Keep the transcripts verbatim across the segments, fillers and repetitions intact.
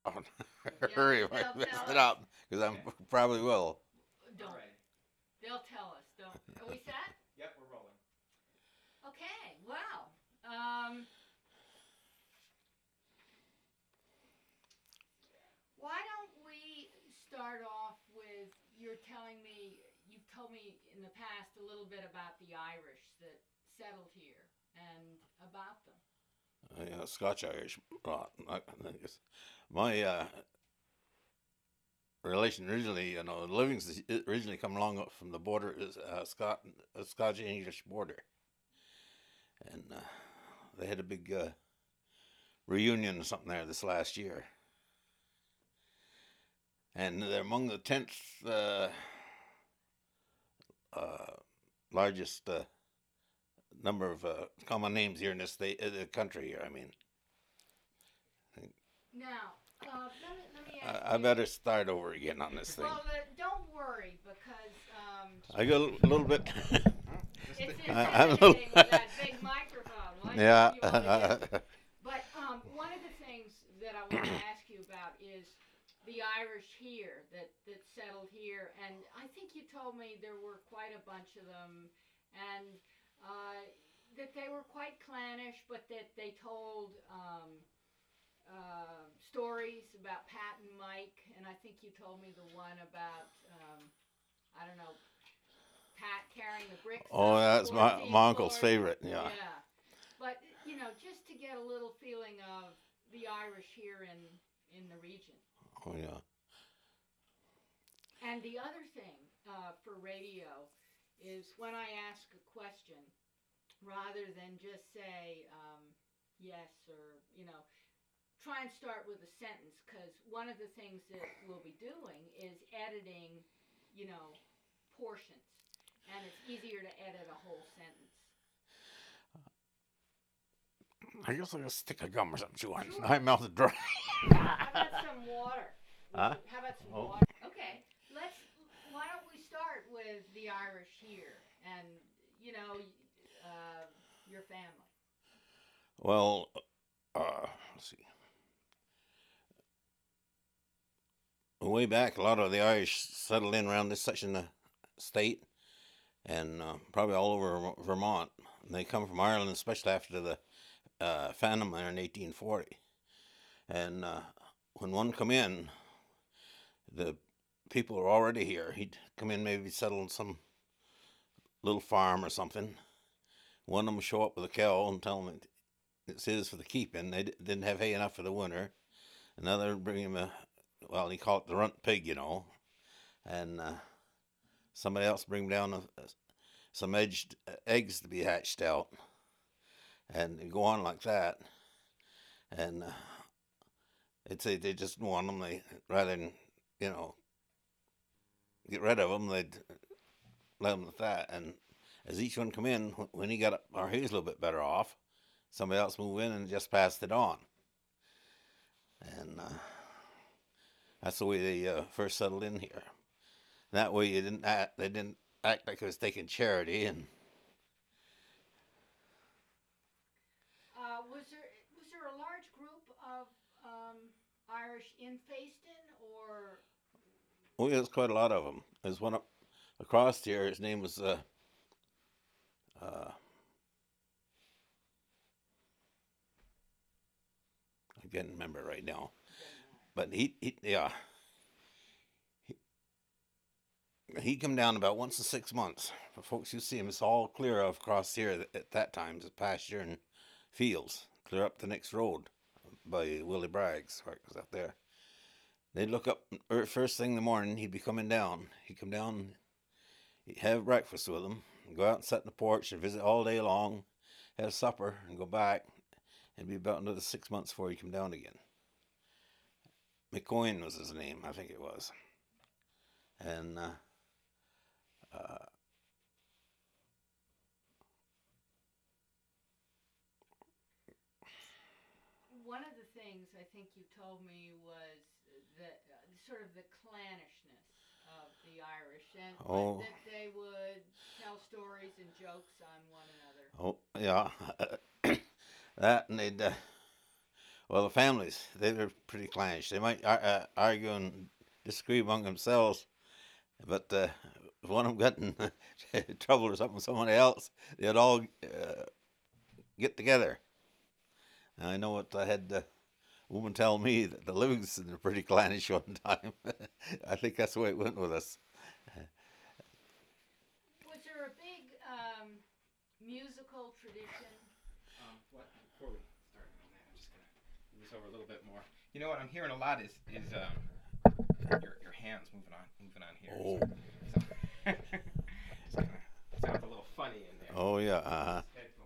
Oh, Yeah, hurry if I they'll mess tell it us. up, because I probably will. Don't. They'll tell us. Don't. Are we set? Yep, we're rolling. Okay. Wow. Um, why don't we start off with you're telling me you've told me in the past a little bit about the Irish that settled here and about them. Uh, yeah, Scotch Irish. Well, I, I guess my uh, relation originally, you know, Livingston originally come along up from the border is uh, Scot, uh, Scotch English border, and uh, they had a big uh, reunion or something there this last year, and they're among the tenth uh, uh, largest uh, number of uh, common names here in this state, uh, the country here. I mean, Now, uh, let me let me ask I, I you. better start over again on this thing. Well, uh, don't worry because um, I got a little bit. it's I- I'm a little- intimidating with that big microphone. What Yeah. you wanna do? But um, one of the things that I want to ask you about is the Irish here that, that settled here, and I think you told me there were quite a bunch of them, and uh, that they were quite clannish, but that they told um, uh, stories about Pat and Mike, and I think you told me the one about um, I don't know, Pat carrying the bricks. Oh, up the that's my fourteenth my uncle's floor. favorite. Yeah. Yeah. But you know, just to get a little feeling of the Irish here in in the region. Oh yeah. And the other thing uh, for radio is when I ask a question, rather than just say um, yes or you know, try and start with a sentence because one of the things that we'll be doing is editing, you know, portions, and it's easier to edit a whole sentence. I guess like a stick of gum or something chew on. Sure. My mouth is dry. How about some water? Huh? How about some Oh. water? Okay, let's. Why don't we start with the Irish here, and you know, uh, your family. Well, uh, let's see. Way back, a lot of the Irish settled in around this section of the state, and uh, probably all over Vermont. They come from Ireland, especially after the uh, famine there in eighteen forty. And uh, when one come in, the people were already here. He'd come in, maybe settle in some little farm or something. One of them would show up with a cow and tell them it's his for the keeping. They didn't have hay enough for the winter. Another would bring him a, well, he called it the runt pig, you know. And uh, somebody else bring down a, a, some edged uh, eggs to be hatched out. And it'd go on like that. And uh, they'd say they just want them. They, rather than, you know, get rid of them, they'd let them at that. And as each one come in, when he got up, or he was a little bit better off, somebody else moved in and just passed it on. And uh, that's the way they uh, first settled in here. That way, you didn't act, they didn't act like it was taking charity. And Uh, was there was there a large group of um, Irish in Fayston, or oh, yeah, there's quite a lot of them. There's one up across here. His name was uh, uh, I can't remember right now. But he, he yeah, he, he come down about once in six months. For folks who see him, it's all clear of across here at that time. It's pasture and fields, clear up the next road by Willie Bragg's, where it was up there. They'd look up er, first thing in the morning. He'd be coming down. He'd come down, he'd have breakfast with them, go out and sit in the porch and visit all day long, have supper, and go back. It'd be about another six months before he'd come down again. McCoyne was his name, I think it was. And uh, uh, one of the things I think you told me was that uh, sort of the clannishness of the Irish, and Oh. that they would tell stories and jokes on one another. oh yeah, that and they'd uh, Well, the families, they were pretty clannish. They might ar- uh, argue and disagree among themselves, but uh, if one of them got in trouble or something with somebody else, they'd all uh, get together. And I know what I had the woman tell me that the Livingstons are pretty clannish one time. I think that's the way it went with us. Was there a big um, musical tradition? Um, what before we start on that, I'm just gonna move this over a little bit more. You know what I'm hearing a lot is is um, your your hands moving on moving on here. Oh. So, so sounds a little funny in there. Oh, yeah. Uh-huh.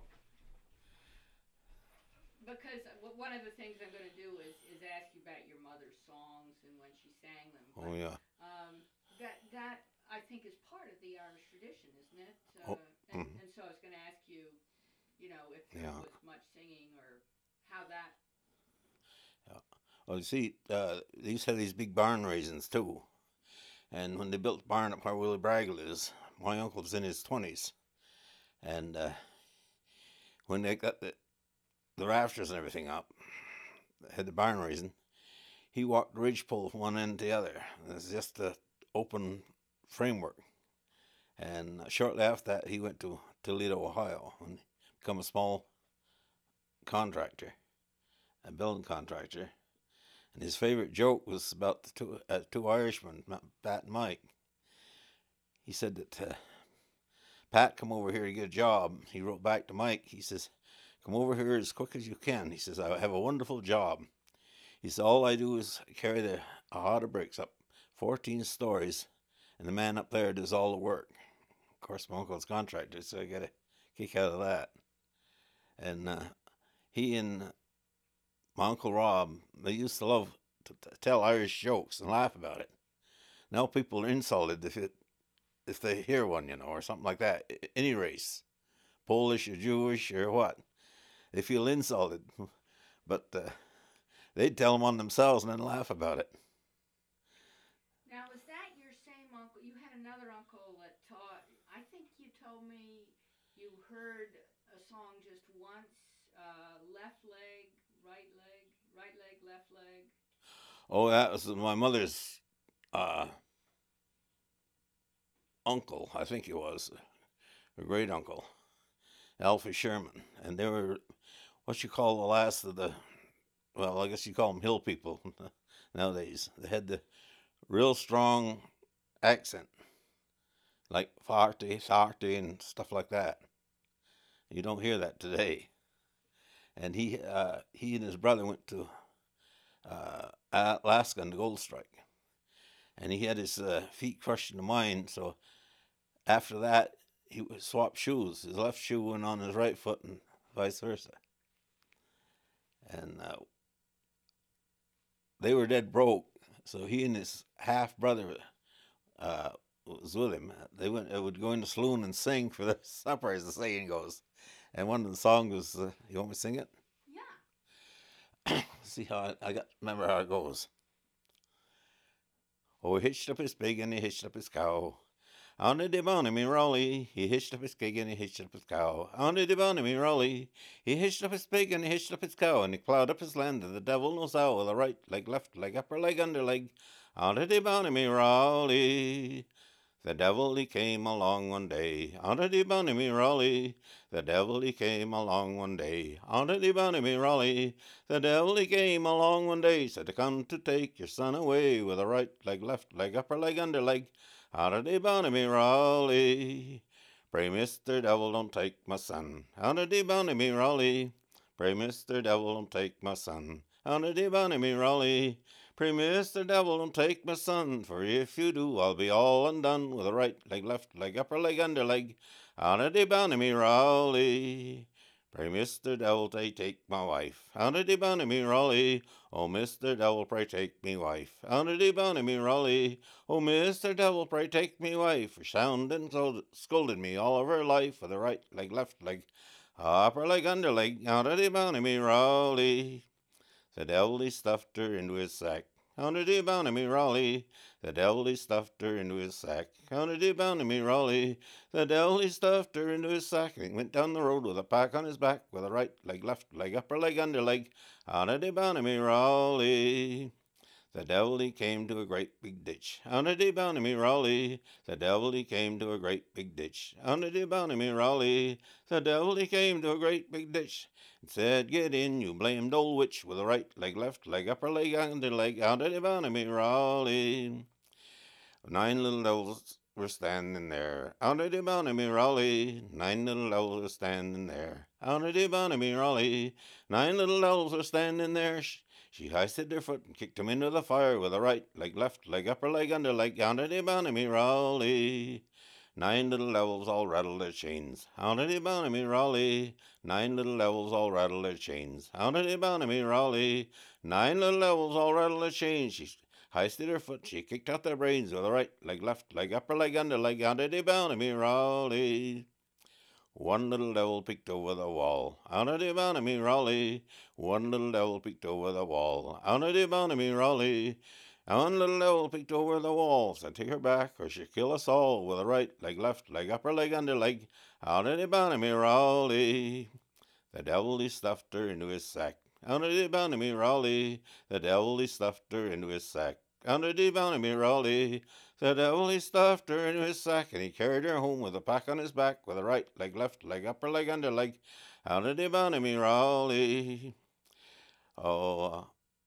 Because one of the things I'm going to do is, is ask you about your mother's songs and when she sang them. But, Oh, yeah. Um, that that I think is part of the Irish tradition, isn't it? Oh, Uh, and, mhm. and so I was going to ask you, you know, if there Yeah. was much singing or how that. Well, you see, uh, they used to have these big barn raisins, too. And when they built the barn up where Willie Braggle is, my uncle was in his twenties. And uh, when they got the, the rafters and everything up, had the barn raising, he walked the ridgepole from one end to the other. It was just a open framework. And shortly after that, he went to Toledo, Ohio, and become a small contractor, a building contractor. And his favorite joke was about the two, uh, two Irishmen, Pat and Mike. He said that uh, Pat come over here to get a job. He wrote back to Mike. He says, come over here as quick as you can. He says, I have a wonderful job. He said, all I do is carry the a hod of bricks up fourteen stories, and the man up there does all the work. Of course, my uncle's contractor, so I get a kick out of that. And uh, he and my Uncle Rob, they used to love to t- tell Irish jokes and laugh about it. Now people are insulted if it if they hear one, you know, or something like that. Any race, Polish or Jewish or what, they feel insulted. But uh, they'd tell them on themselves and then laugh about it. Now, was that your same uncle? You had another uncle that taught. I think you told me you heard a song just once. Uh, left leg, right leg, right leg, left leg. Oh, that was my mother's uh, uncle, I think he was, a great uncle, Alfie Sherman. And they were what you call the last of the, well, I guess you call them hill people nowadays. They had the real strong accent, like farty, sarty, and stuff like that. You don't hear that today. And he uh, he and his brother went to uh, Alaska on the gold strike. And he had his uh, feet crushed in the mine, so after that, he swapped shoes. His left shoe went on his right foot and vice versa. And uh, they were dead broke, so he and his half-brother uh, was with him. They went, they would go in the saloon and sing for the supper, as the saying goes. And one of the songs was, uh, you want me to sing it? Yeah. See how I, I got, remember how it goes. Oh, he hitched up his pig and he hitched up his cow. On the dibony me rolly, he hitched up his pig and he hitched up his cow. On the dibony me rolly, he hitched up his pig and he hitched up his cow, and he plowed up his land, and the devil knows how, with a right leg, left leg, upper leg, under leg. On the dibony me rolly. The devil he came along one day, on the bunny me rolly. The devil he came along one day, on the bunny me rolly. The devil he came along one day, said to come to take your son away, with a right leg, left leg, upper leg, under leg. On the bunny me rolly. Pray, Mister Devil, don't take my son. On the bunny me rolly. Pray, Mister Devil, don't take my son. On the bunny me rolly. Pray, Mister Devil, don't take my son, for if you do, I'll be all undone, with a right leg, left leg, upper leg, under leg, on a debony me rolly. Pray, Mister Devil, take, take my wife, on a debony me rolly. Oh, Mister Devil, pray take me wife, on a debony me rolly. Oh, Mister Devil, pray take me wife, for sounding scolded me all of her life, with a right leg, left leg, upper leg, under leg, on a debony me rolly. The devil he stuffed her into his sack, on the bounty me rolly. The devil he stuffed her into his sack, on the bounty me rolly. The devil he stuffed her into his sack, and he went down the road with a pack on his back, with a right leg, left leg, upper leg, under leg, Out of the Bonamy Raleigh. The devil he came to a great big ditch. Out of the Bonamy Raleigh. The devil he came to a great big ditch. Out of the Bonamy Raleigh. The devil he came to a great big ditch. And said, get in, you blamed old witch, with a right leg, left leg, upper leg, under leg, out of the Bonamy Raleigh. Nine little devils were standing there, out of the Bonamy Raleigh. Nine little devils were standing there, out of the Bonamy Raleigh. Nine little devils were standing there. She hoisted her foot and kicked him into the fire with a right leg, left leg, upper leg, under leg, out of the Bonamy Raleigh. Nine little devils all rattled their chains, out of the Bonamy Raleigh. Nine little devils all rattled their chains, out of the Bonamy Raleigh. Nine little devils all rattled their chains. She hoisted her foot, she kicked out their brains with a right leg, left leg, upper leg, under leg, out of the Bonamy Raleigh. One little devil peeked over the wall, out of the Bonamy Raleigh. One little devil peeked over the wall, out of the Bonamy Raleigh. One little devil peeked over the wall, said take her back or she'll kill us all, with a right leg, left leg, upper leg, under leg, out of the Bonamy Raleigh. The devil he stuffed her into his sack, out of the Bonamy Raleigh. The devil he stuffed her into his sack, out of the Bonamy Raleigh. The devil he stuffed her into his sack, and he carried her home with a pack on his back, with a right leg, left leg, upper leg, under leg, out of the Bonamy Raleigh. Oh, uh,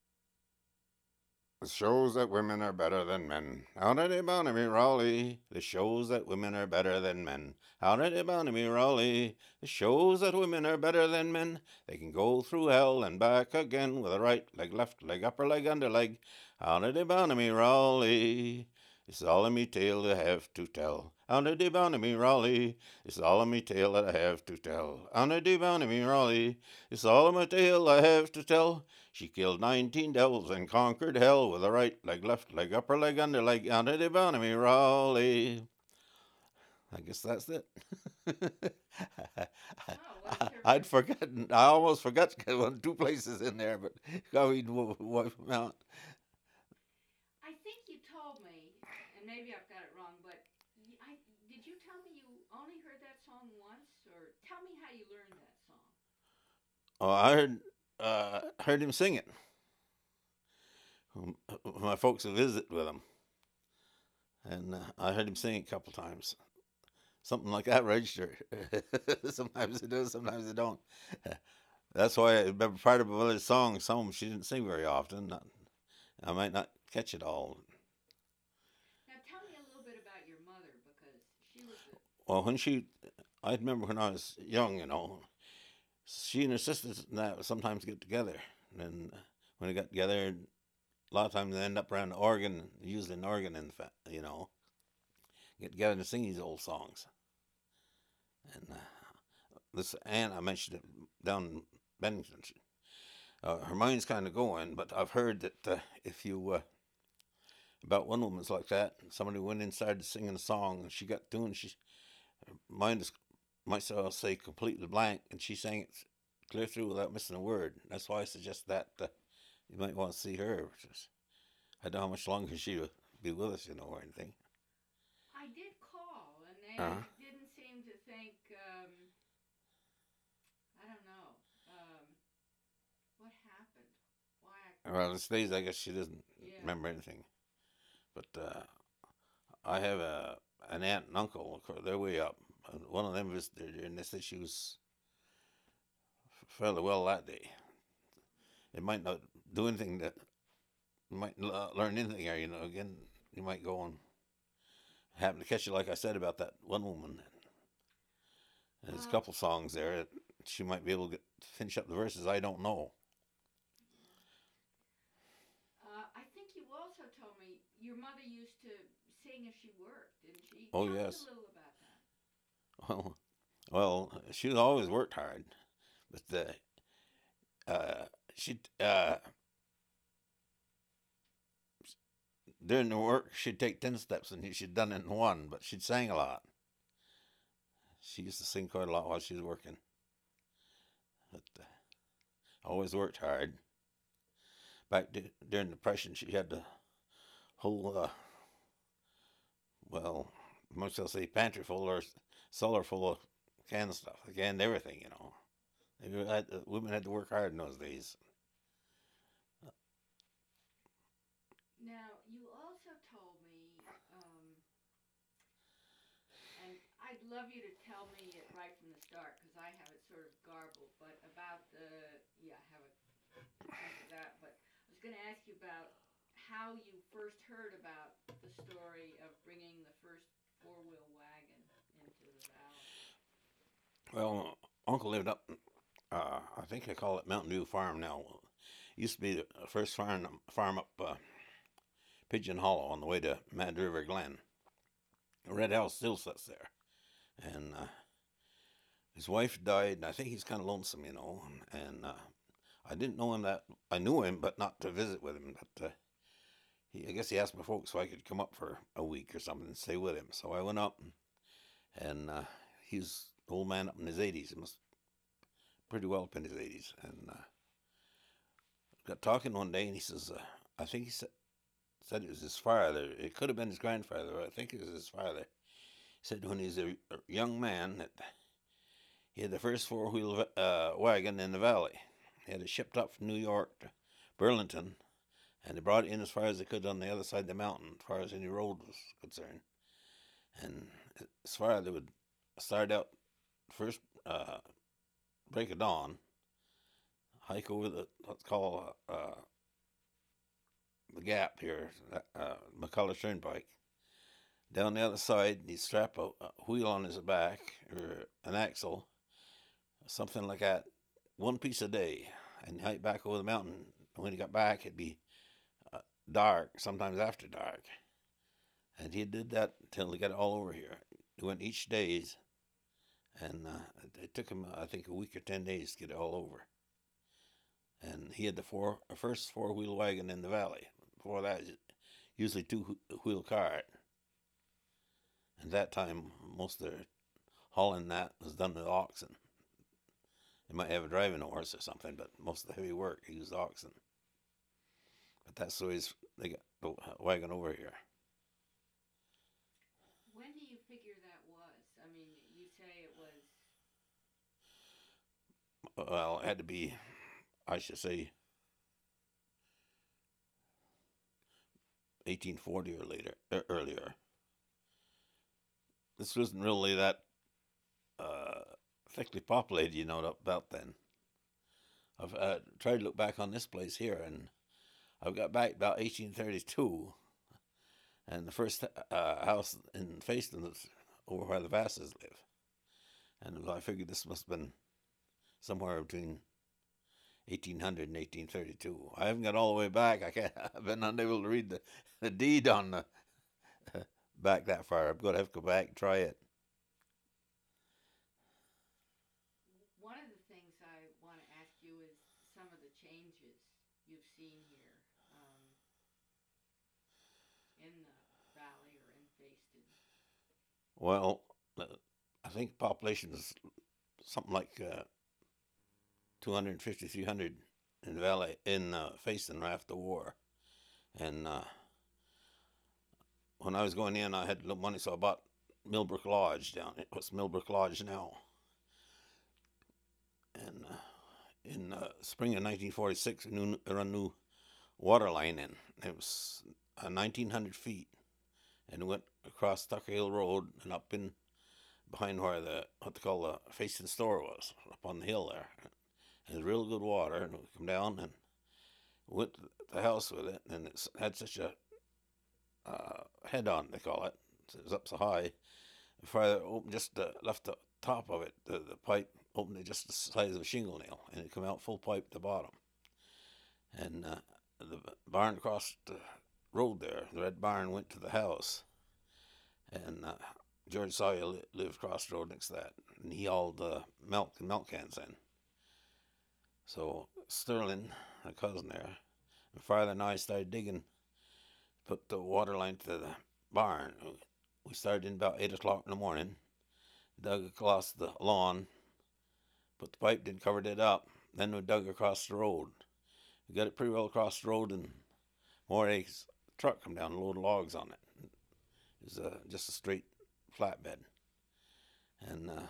it shows that women are better than men, out of the Bonamy Raleigh. It shows that women are better than men, out of the Bonamy Raleigh. It shows that women are better than men. They can go through hell and back again, with a right leg, left leg, upper leg, under leg, out of the Bonamy Raleigh. It's all in me tale I have to tell, out of the Bonamy Raleigh. It's all in me tale that I have to tell, out of the Bonamy Raleigh. It's all in my tale I have to tell. She killed nineteen devils and conquered hell, with a right leg, left leg, upper leg, under leg, out of the Bonamy Raleigh. I guess that's it. Oh, well, I'd forgotten. I almost forgot two places in there, but we'd wipe them out. I think you told me, and maybe I've got it wrong, but y- I, did you tell me you only heard that song once, or tell me how you learned that song? Oh, I heard uh, heard him sing it. My folks would visit with him, and uh, I heard him sing it a couple times. Something like that register. Sometimes it does, sometimes it don't. That's why I remember part of Bella's song. Some of them she didn't sing very often. Not, I might not catch it all. Now tell me a little bit about your mother, because she was a, Well, when she, I remember when I was young, you know, she and her sisters and that would sometimes get together. And then when they got together, a lot of times they end up around the organ, using an organ, in fact, you know, get together and sing these old songs. And uh, this aunt, I mentioned it down in Bennington, she, uh, her mind's kind of going, but I've heard that uh, if you, uh, about one woman's like that, somebody went inside to singing a song and she got tuned, she, her mind is, might as well say, completely blank, and she sang it clear through without missing a word. That's why I suggest that uh, you might want to see her. Just, I don't know how much longer she will be with us, you know, or anything. I did call, and they Uh-huh. didn't seem to think, um, I don't know, um, what happened, why I, Well, these days, I guess she doesn't yeah. remember anything. But uh, I have a an aunt and uncle. Of course, they're way up. And one of them visited her, and they said she was fairly well that day. It might not do anything that you might l- learn anything, or you know, again, you might go and happen to catch it, like I said about that one woman. And there's a Uh, couple songs there that she might be able to get, finish up the verses. I don't know. Uh, I think you also told me your mother used to sing as she worked, didn't she? Oh, Tell yes. me a little about that. Well, well, she always worked hard, but the uh, she uh, during the work she'd take ten steps and she'd done it in one, but she'd sang a lot. She used to sing quite a lot while she was working, but uh, always worked hard. Back d- during the Depression, she had the whole uh, well, most I'll say pantry full or cellar full of canned stuff, canned everything, you know. They had, uh, women had to work hard in those days. you also told me, um, and I'd love you to tell me it right from the start because I have it sort of garbled, but about the, yeah, I have a chunk of that, but I was going to ask you about how you first heard about the story of bringing the first four-wheel wagon into the valley. Well, Uncle lived up, uh, I think they call it Mountain View Farm now. Used to be the first farm, farm up uh, Pigeon Hollow on the way to Mad River Glen. The red house still sits there. And uh, his wife died, and I think he's kind of lonesome, you know. And uh, I didn't know him that, I knew him, but not to visit with him. But uh, he, I guess he asked my folks so I could come up for a week or something and stay with him. So I went up, and, and uh, he's an old man up in his eighties. He must pretty well up in his eighties. And uh, got talking one day, and he says, uh, I think he said, said it was his father. It could have been his grandfather, but I think it was his father. He said when he was a, a young man that he had the first four-wheel uh, wagon in the valley. He had it shipped up from New York to Burlington, and they brought it in as far as they could on the other side of the mountain, as far as any road was concerned. And as far as they would start out first uh, break of dawn, hike over the what's called uh, the gap here, uh, McCullough Turnpike. Down the other side, he'd strap a, a wheel on his back or an axle, something like that, one piece a day, and hike back over the mountain. When he got back, it'd be uh, dark, sometimes after dark. And he did that until he got it all over here. He went each days, and uh, it took him, I think, a week or ten days to get it all over. And he had the four, first four-wheel wagon in the valley. Before that, usually two-wheel cart. And that time, most of the hauling that was done with oxen. They might have a driving horse or something, but most of the heavy work used oxen. But that's the way they got the wagon over here. When do you figure that was? I mean, you say it was... Well, it had to be, I should say, eighteen forty or later, er, earlier. This wasn't really that uh, thickly populated, you know, about then. I've uh, tried to look back on this place here, and I've got back about eighteen thirty-two, and the first uh, house in Facein was over where the Vasses live. And I figured this must have been somewhere between eighteen hundred and eighteen thirty-two. I haven't got all the way back. I can't, I've been unable to read the, the deed on the back that far. I'm going to have to go back and try it. One of the things I want to ask you is some of the changes you've seen here um, in the valley or in Facein. Well, uh, I think population is something like uh, two hundred fifty, three hundred in the valley, in uh, Facein right after the war. And uh, when I was going in, I had little money, so I bought Millbrook Lodge down. It was Millbrook Lodge now. And uh, in uh, spring of nineteen forty-six, we knew, there was a new water line in. It was uh, nineteen hundred feet, and it went across Tucker Hill Road and up in behind where the what they call the Facein store was, up on the hill there. And it was real good water, and we come down and went to the house with it, and it had such a uh, head on, they call it. It was up so high. Before I opened, just uh, left the top of it, the, the pipe opened it just the size of a shingle nail, and it came out full pipe at the bottom. And uh, the barn across the road there, the red barn, went to the house. And uh, George Sawyer li- lived across the road next to that, and he hauled the milk and milk cans in. So Sterling, my cousin there, and father and I started digging, put the water line to the barn. We started in about eight o'clock in the morning, dug across the lawn, put the pipe in, covered it up. Then we dug across the road. We got it pretty well across the road, and Morey's truck come down and load logs on it. It was uh, just a straight flatbed. And uh,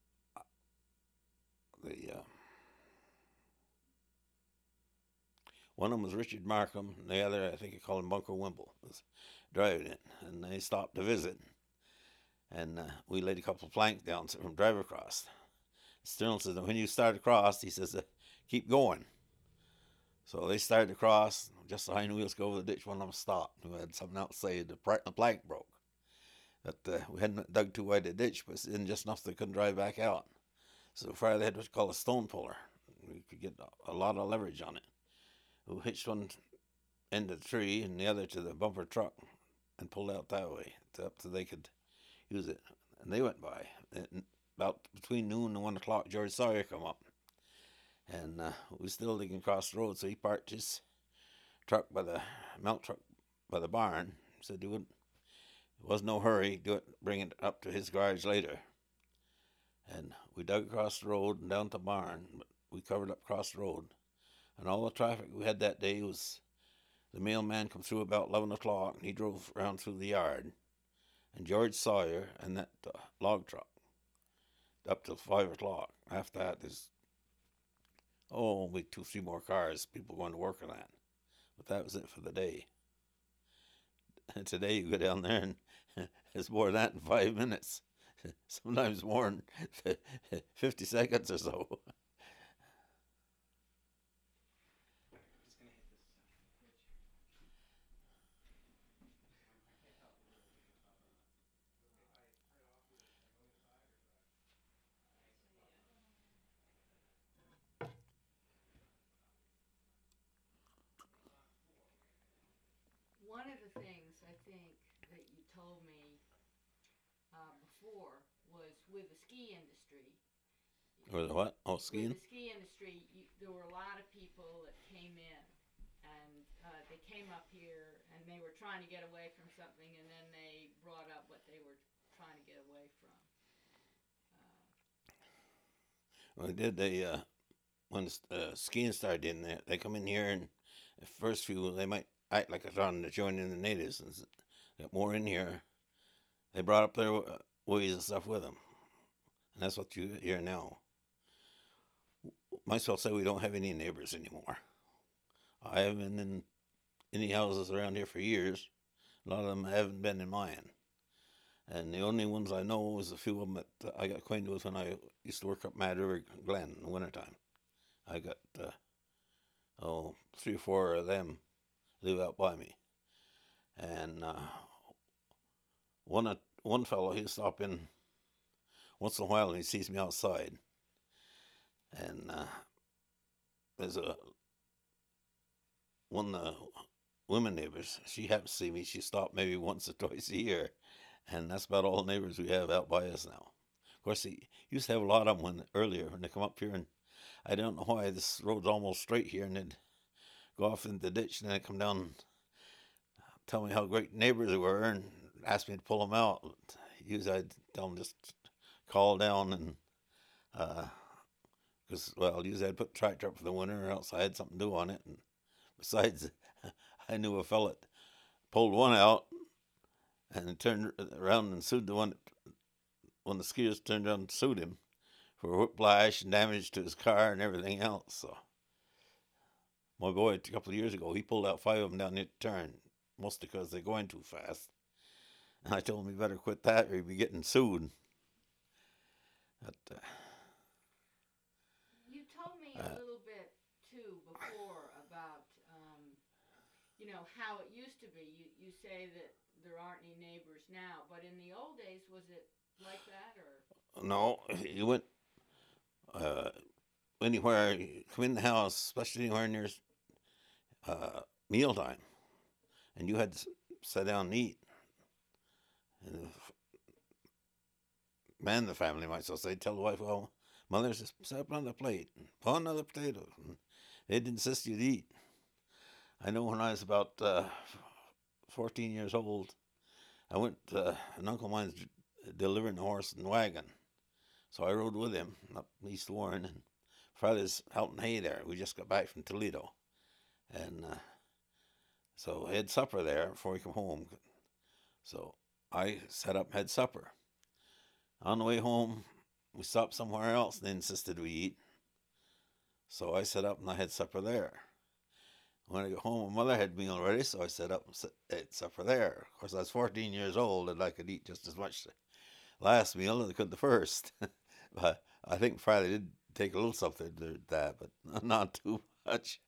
the uh, One of them was Richard Markham, and the other, I think he called him Bunker Wimple, was driving it. And they stopped to visit, and uh, we laid a couple of planks down from drive across. Sterling says, when you start across, he says, uh, keep going. So they started across, just the hind wheels go over the ditch, one of them stopped. We had something else to say, the plank broke. But uh, we hadn't dug too wide a ditch, but it wasn't just enough they couldn't drive back out. So Friday they had what's called a stone puller. We could get a lot of leverage on it. We hitched one end of the tree and the other to the bumper truck and pulled out that way up so they could use it. And they went by. And about between noon and one o'clock, George Sawyer come up. And uh, we was still digging across the road, so he parked his truck by the milk truck by the barn. He said he wouldn't. It was no hurry. Do it, bring it up to his garage later. And we dug across the road and down to the barn. But we covered up across the road. And all the traffic we had that day was the mailman come through about eleven o'clock, and he drove around through the yard. And George Sawyer and that uh, log truck up till five o'clock. After that, there's, oh, only two, three more cars, people going to work on that. But that was it for the day. And today you go down there and it's more than that in five minutes. Sometimes more than fifty seconds or so. One of the things I think that you told me uh, before was with the ski industry. Or the what? Oh, With skiing? the ski industry, you, there were a lot of people that came in, and uh, they came up here, and they were trying to get away from something, and then they brought up what they were trying to get away from. Uh, Well, they did. They, uh, when the uh, skiing started in there, they come in here, and the first few, they might act like they're trying to join in the natives, and got more in here. They brought up their uh, ways and stuff with them. And that's what you hear now. Myself say we don't have any neighbors anymore. I haven't been in any houses around here for years. A lot of them haven't been in mine. And the only ones I know was a few of them that I got acquainted with when I used to work up Mad River Glen in the wintertime. I got, uh, oh, three or four of them live out by me. And uh, one uh, one fellow, he'll stop in once in a while and he sees me outside. And uh, there's a one of the women neighbors, she happens to see me. She stopped maybe once or twice a year. And that's about all the neighbors we have out by us now. Of course, he used to have a lot of them when, earlier when they come up here. And I don't know why this road's almost straight here. And they'd go off into the ditch and then come down and tell me how great neighbors they were and ask me to pull them out. Usually I'd tell them just call down and, because, uh, well, usually I'd put the tractor up for the winter or else I had something to do on it. And besides, I knew a fella that pulled one out and turned around and sued the one that, when the skiers turned around and sued him for whiplash and damage to his car and everything else. So my boy, a couple of years ago, he pulled out five of them down the turn, mostly because they're going too fast. And I told him he better quit that or he'd be getting sued. But, uh, you told me Uh, a little bit too before about um, you know how it used to be. You you say that there aren't any neighbors now, but in the old days, was it like that or? no, you went uh, anywhere, you come in the house, especially anywhere near uh, mealtime, and you had to sit down and eat. And the man of the family might so say, tell the wife, well, mother's just set up another plate, pull another potato. And they'd insist you'd eat. I know when I was about uh, fourteen years old, I went, uh, an uncle of mine's delivering a horse and wagon. So I rode with him up East Warren, and Friday's helping hay there. We just got back from Toledo. And uh, so I had supper there before we come home. So I set up and had supper. On the way home, we stopped somewhere else and they insisted we eat. So I set up and I had supper there. When I got home, my mother had meal ready, so I set up and set, ate supper there. Of course, I was fourteen years old, and I could eat just as much the last meal as I could the first. But I think Friday did take a little something to that, but not too much.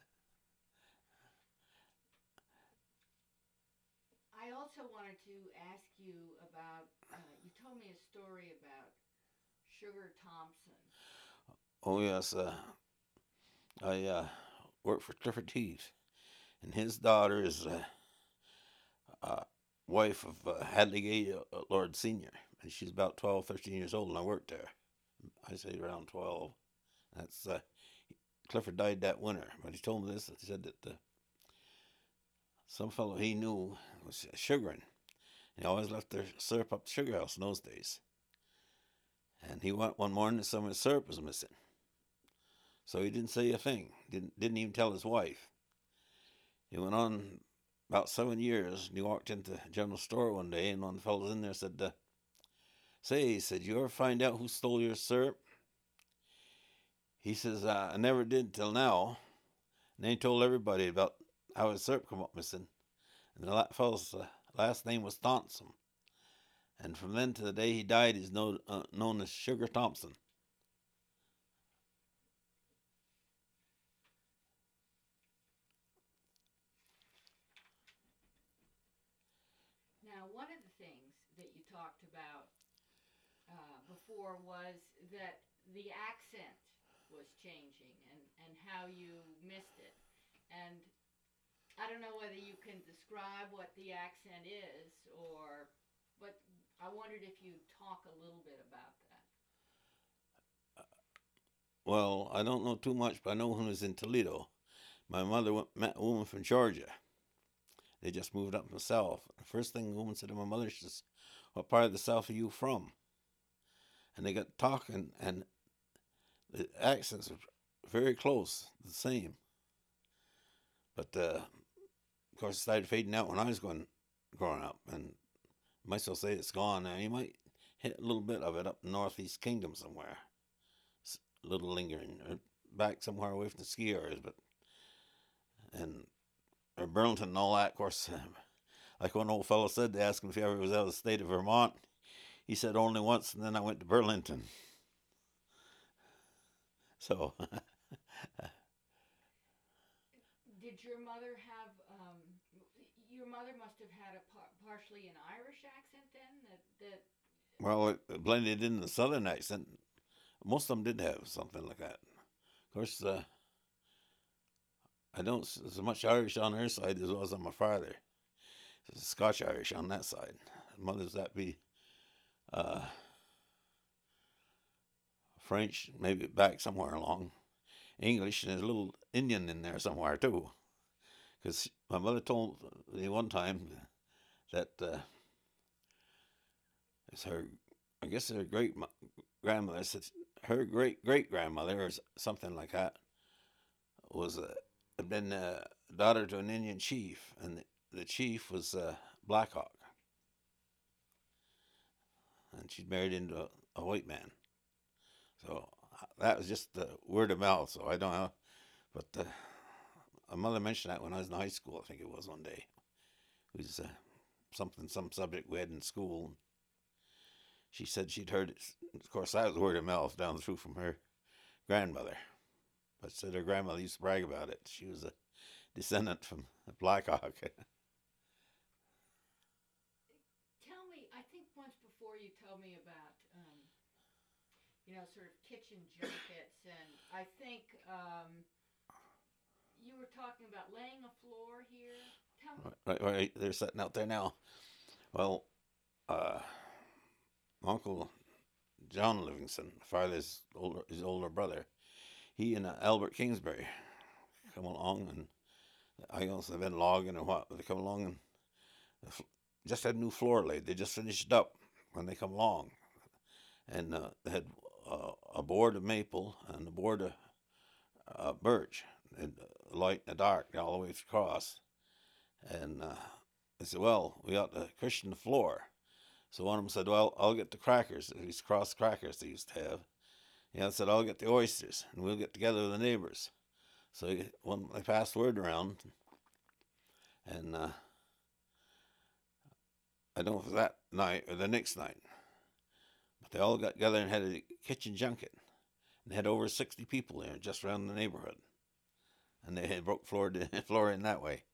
I also wanted to ask you about. Uh, you told me a story about Sugar Thompson. Oh yes, uh, I uh, worked for Clifford Heath, and his daughter is uh, uh, wife of uh, Hadley Gay, uh, Lord Senior, and she's about twelve, thirteen years old, and I worked there. I say around twelve. That's uh, Clifford died that winter, but he told me this. He said that uh, some fellow he knew was sugaring. He always left their syrup up the sugar house in those days. And he went one morning and some of his syrup was missing. So he didn't say a thing. Didn't didn't even tell his wife. He went on about seven years, and he walked into the general store one day, and one of the fellows in there said, uh, "Say," he said, "you ever find out who stole your syrup?" He says, uh, "I never did till now." And then he told everybody about how his syrup come up missing. And the fellow's uh, last name was Thompson. And from then to the day he died, he's known, uh, known as Sugar Thompson. Now, one of the things that you talked about uh, before was that the accent was changing and, and how you missed it. And I don't know whether you can describe what the accent is, or, but I wondered if you'd talk a little bit about that. Well, I don't know too much, but I know when I was in Toledo, my mother went, met a woman from Georgia. They just moved up from the South. The first thing the woman said to my mother, she says, "What part of the South are you from?" And they got talking, and the accents were very close, the same. But, uh, of course, it started fading out when I was going, growing up, and I might still say it's gone now. You might hit a little bit of it up in Northeast Kingdom somewhere, a little lingering, or back somewhere away from the ski areas, but, and or Burlington and all that, of course. Like one old fellow said, they asked him if he ever was out of the state of Vermont. He said only once, and then I went to Burlington. So. Did your mother have, um, your mother must have had a par- partially an Irish accent then? That, that Well, it blended in the southern accent. Most of them did have something like that. Of course, uh, I don't as much Irish on her side as well as on my father. It's Scotch Irish on that side. Mother's that be uh, French, maybe back somewhere along. English, and there's a little Indian in there somewhere too. Because my mother told me one time that uh, it's her, I guess her great grandmother, said her great great grandmother or something like that was uh, had been uh, daughter to an Indian chief, and the, the chief was uh, Black Hawk, and she'd married into a, a white man. So that was just the word of mouth. So I don't know, but uh, my mother mentioned that when I was in high school. I think it was one day. It was uh, something, some subject we had in school. She said she'd heard it. Of course, that was word of mouth down through from her grandmother. But said her grandmother used to brag about it. She was a descendant from Black Hawk. Tell me, I think once before you told me about, um, you know, sort of kitchen junkets, and I think um, you were talking about laying a floor here. Tell me. Right, right, right. They're sitting out there now. Well, uh, my Uncle John Livingston, father's older, his older brother, he and uh, Albert Kingsbury come along, and I also have been logging and what, but they come along and just had a new floor laid. They just finished up when they come along, and uh, they had uh, a board of maple and a board of uh, birch, and light and dark all the way across. And uh, they said, "Well, we ought to cushion the floor." So one of them said, "Well, I'll get the crackers, these cross crackers they used to have." The other said, "I'll get the oysters, and we'll get together with the neighbors." So when they passed word around, and uh, I don't know if it was that night or the next night, but they all got together and had a kitchen junket, and had over sixty people there just around the neighborhood, and they had broke floor to, floor in that way.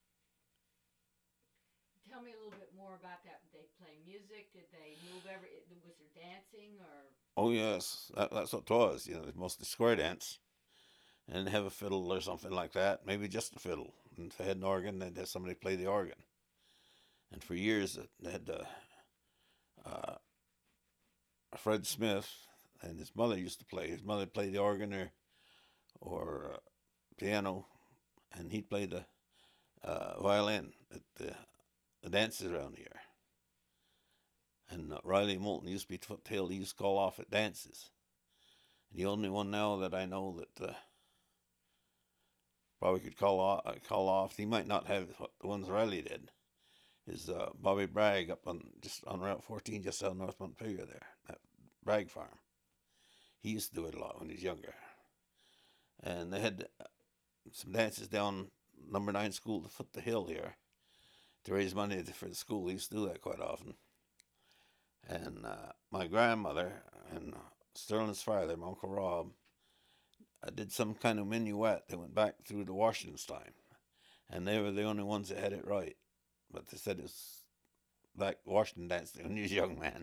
Tell me a little bit more about that. Did they play music? Did they move every? Was there dancing or? Oh yes, that, that's what it was. You know, mostly square dance, and have a fiddle or something like that. Maybe just a fiddle. And if they had an organ, they'd have somebody play the organ. And for years, they had uh, uh, Fred Smith and his mother used to play. His mother played the organ or or uh, piano, and he'd play the uh, violin at the, the dances around here. And uh, Riley Moulton used to be foottail. He used to call off at dances. And the only one now that I know that uh, probably could call off, uh, call off. He might not have the ones Riley did. Is uh, Bobby Bragg up on just on Route fourteen, just out North Montpelier there, that Bragg farm. He used to do it a lot when he was younger. And they had uh, some dances down number nine school to foot the hill here to raise money for the school. He used to do that quite often. And uh, my grandmother and Sterling's father, my Uncle Rob, I did some kind of minuet. They went back through the Washington's time, and they were the only ones that had it right. But they said it was like Washington dancing when he was a young man.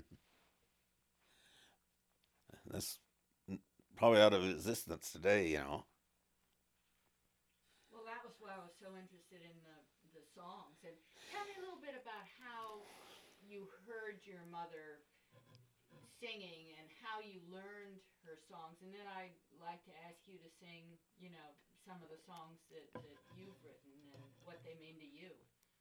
That's probably out of existence today, you know. Well, that was why I was so interested in the, the songs. And tell me a little bit about how you heard your mother singing and how you learned her songs. And then I'd like to ask you to sing, you know, some of the songs that, that you've written and what they mean to you.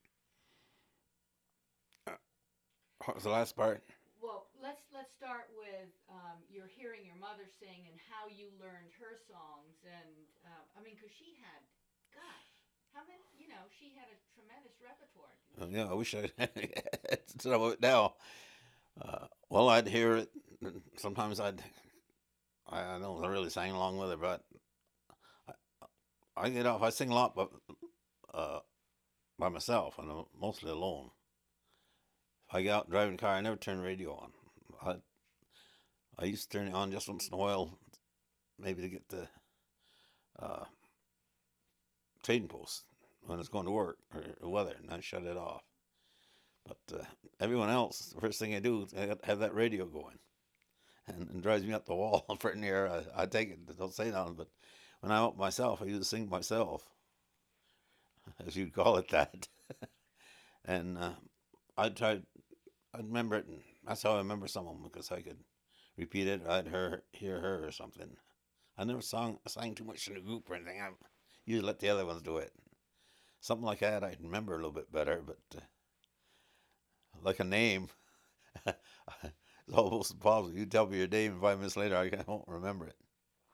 What was the last part? Well, let's let's start with um, you're hearing your mother sing and how you learned her songs. And uh, I mean, because she had, gosh, how many? You know, she had a tremendous repertoire. Oh, yeah, I wish I had some of it now. Uh, well, I'd hear it. And sometimes I'd, I don't really sang along with her, but I, I get off. I sing a lot, but uh, by myself, and I'm mostly alone. If I get out driving a car, I never turn the radio on. I I used to turn it on just once in a while, maybe to get the uh, trading post when it's going to work or the weather, and I shut it off. But uh, everyone else, the first thing I do is I have that radio going, and it drives me up the wall pretty near. I, I take it, don't say nothing, but when I'm up myself, I usually sing myself, as you'd call it that. And uh, I tried, I remember it, and that's how I remember some of them, because I could repeat it, or I'd hear, hear her or something. I never sang, sang too much in a group or anything. I usually let the other ones do it. Something like that I'd remember a little bit better, but uh, like a name, it's almost impossible. You tell me your name, and five minutes later I won't remember it.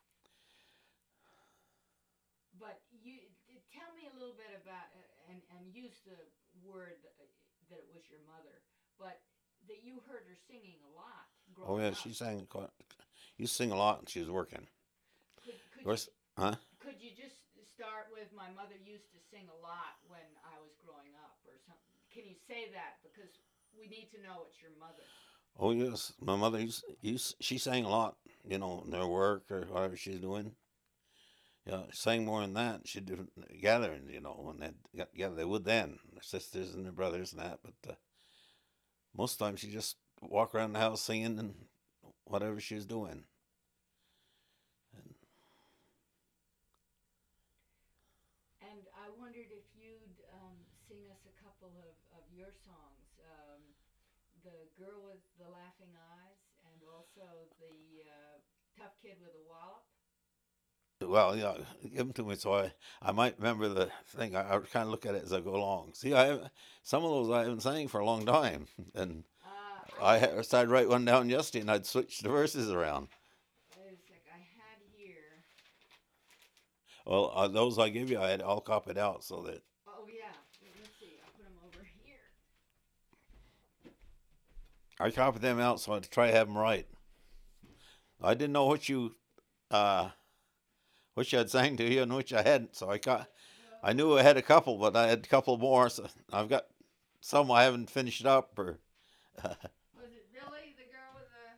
But you tell me a little bit about, and, and use the word that it was your mother, but that you heard her singing a lot. Oh yeah, up. she sang quite. You sing a lot, and she was working. Could, could, of course, you, huh? Could you just start with my mother used to sing a lot when I was growing up, or something? Can you say that, because we need to know it's your mother. Oh yes, my mother used, used she sang a lot. You know, in her work or whatever she's doing. Yeah, she sang more than that. She'd do gatherings, you know, when they got together. They would then, their sisters and their brothers and that. But uh, most of the time, she just walk around the house singing and whatever she was doing. And, and I wondered if you'd um, sing us a couple of, of your songs. Um, the Girl with the Laughing Eyes, and also the uh, Tough Kid with a Wallop. well, yeah, give them to me so I, I might remember the thing. I, I kind of look at it as I go along. See, I have, some of those I haven't sang for a long time, and Uh, I had, started to write one down yesterday, and I'd switch the verses around. It's like I had here. Well, uh, those I give you, I had all copied out so that. Oh yeah, let's see. I'll put them over here. I copied them out so I'd try to have them right. I didn't know what you, uh, which I'd sang to you and which I hadn't. So I got, I knew I had a couple, but I had a couple more. So I've got some I haven't finished up. Or Was it Billy, the girl with the?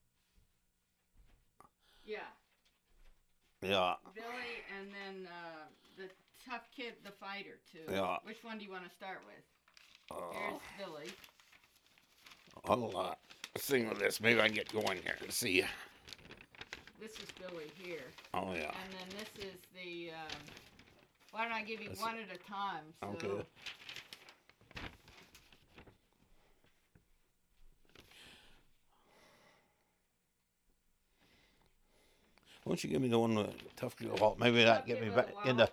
Yeah. Yeah. Billy, and then uh, the tough kid, the fighter too. Yeah. Which one do you want to start with? Uh, Here's Billy. I'll uh, sing with this. Maybe I can get going here and see. This is Billy here. Oh yeah. And then this is the. Um, why don't I give you That's, one at a time? So. Okay. Why don't you give me the one with Tough Kid with a Wallop? Maybe that get me back into.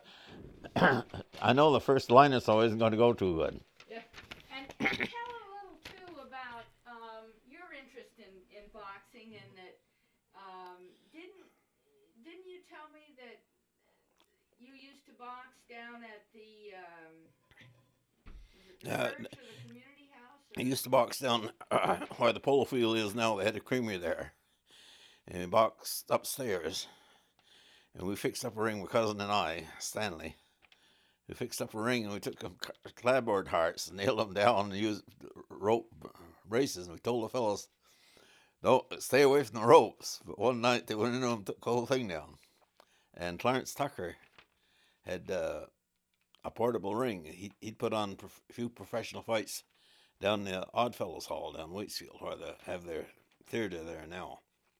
I know the first line is always going to go too good. Yeah. And, and tell a little too about um, your interest in, in boxing, and that um, didn't didn't you tell me that you used to box down at the um, was it the Uh, church or the community house? I Or? used to box down uh, where the polo field is now. They had a creamery there. And we boxed upstairs. And we fixed up a ring, my cousin and I, Stanley. We fixed up a ring and we took them clapboard hearts and nailed them down and used rope braces. And we told the fellows, don't stay away from the ropes. But one night they went in and took the whole thing down. And Clarence Tucker had uh, a portable ring. He, he'd put on a few professional fights down the Oddfellows Hall down Waitsfield, where they have their theater there now.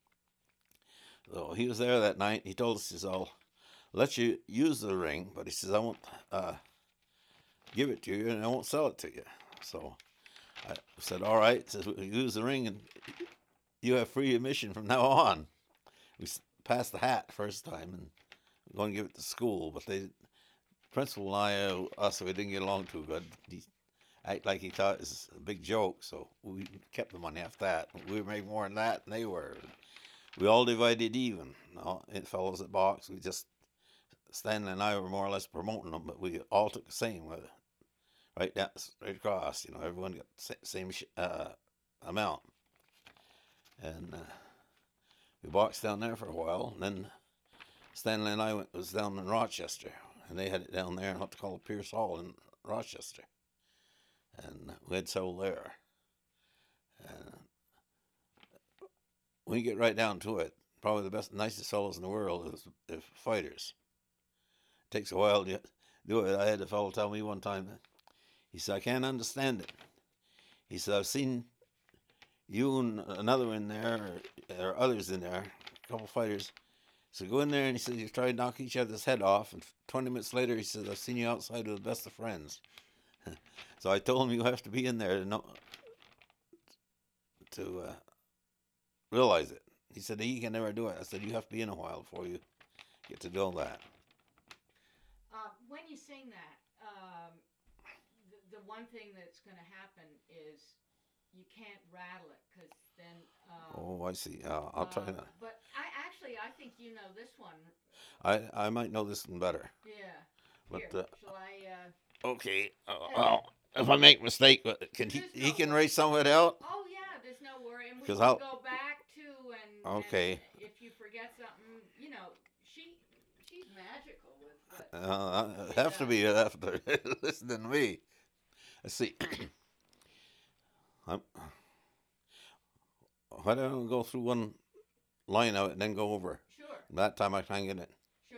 So he was there that night. He told us, he says, I'll let you use the ring, but he says, I won't uh, give it to you and I won't sell it to you. So I said, all right. He says, we'll use the ring and you have free admission from now on. We passed the hat first time and we're going to give it to school, but they, principal and I, uh, us, we didn't get along too good. He acted like he thought it was a big joke, so we kept the money after that. We were making more than that than they were. We all divided even. No, it fellows at box, we just, Stanley and I were more or less promoting them, but we all took the same, with right down, right across. You know, everyone got the same uh, amount. And uh, we boxed down there for a while, and then Stanley and I went was down in Rochester, and they had it down there in what they call Pierce Hall in Rochester, and we had several there. And when you get right down to it, probably the best, nicest fellows in the world is, is fighters. It takes a while to do it. I had a fellow tell me one time, he said, I can't understand it. He said, I've seen you and another in there, or, or others in there, a couple fighters. So go in there, and he says, you try to knock each other's head off, and twenty minutes later, he says, I've seen you outside with the best of friends. So I told him, you have to be in there to know, to uh, realize it. He said, he can never do it. I said, you have to be in a while before you get to do that. Uh, when you sing that, um, the, the one thing that's going to happen is you can't rattle it, because then... Um, Oh, I see. Uh, I'll try uh, that. But I actually, I think you know this one. I, I might know this one better. Yeah. But, Here, uh, shall I... Uh, okay. Uh, well, if I make a mistake, uh, can he, he can raise some of it out? oh, yeah, there's no worry. And we 'Cause can I'll- go back to, and, Okay. and if you forget something, you know, she she's magical with what... Uh, I have to be after listening to me. Let's see. I'm, why don't I go through one line of it and then go over? Sure, That time I can get it. sure.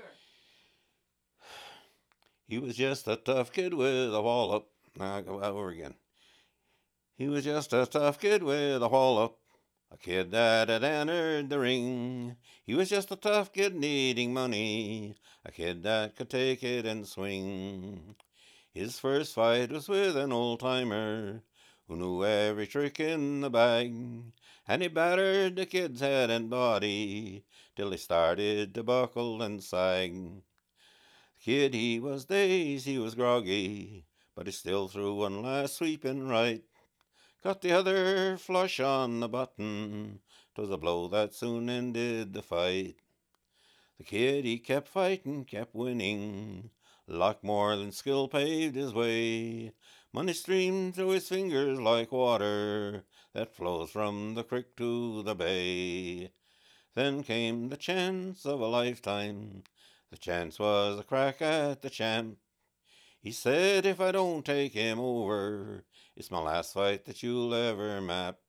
He was just a tough kid with a wallop. Now I go over again. He was just a tough kid with a wallop. A kid that had entered the ring. He was just a tough kid needing money. A kid that could take it and swing. His first fight was with an old-timer who knew every trick in the bag. And he battered the kid's head and body till he started to buckle and sag. The kid, he was dazed, he was groggy, but he still threw one last sweeping right. Got the other flush on the button. 'Twas a blow that soon ended the fight. The kid, he kept fighting, kept winning. Luck more than skill paved his way. Money streamed through his fingers like water that flows from the creek to the bay. Then came the chance of a lifetime. The chance was a crack at the champ. He said, if I don't take him over, it's my last fight that you'll ever map.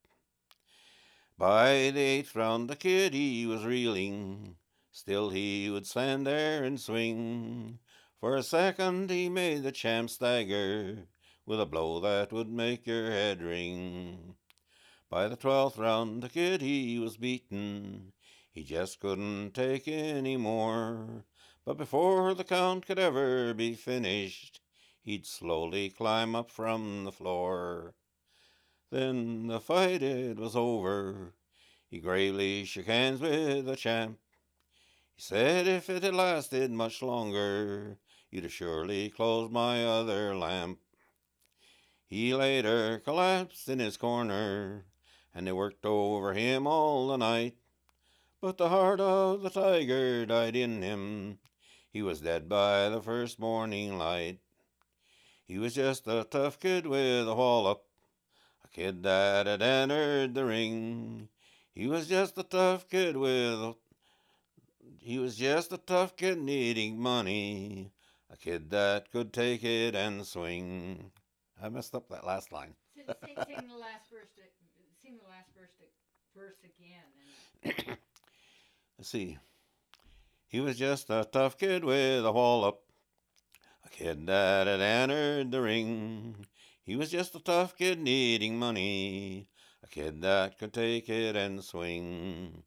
By the eighth round, the kid, he was reeling. Still he would stand there and swing. For a second, he made the champ stagger with a blow that would make your head ring. By the twelfth round, the kid, he was beaten. He just couldn't take any more. But before the count could ever be finished, he'd slowly climb up from the floor. Then the fight, it was over. He gravely shook hands with the champ. He said, if it had lasted much longer, you'd have surely closed my other lamp. He later collapsed in his corner, and they worked over him all the night. But the heart of the tiger died in him. He was dead by the first morning light. He was just a tough kid with a wallop, a kid that had entered the ring. He was just a tough kid with a, he was just a tough kid needing money, a kid that could take it and swing. I messed up that last line. Sing, sing, sing the last verse. To, sing the last verse. To, verse again. And... Let's see. He was just a tough kid with a wallop, a kid that had entered the ring. He was just a tough kid needing money, a kid that could take it and swing.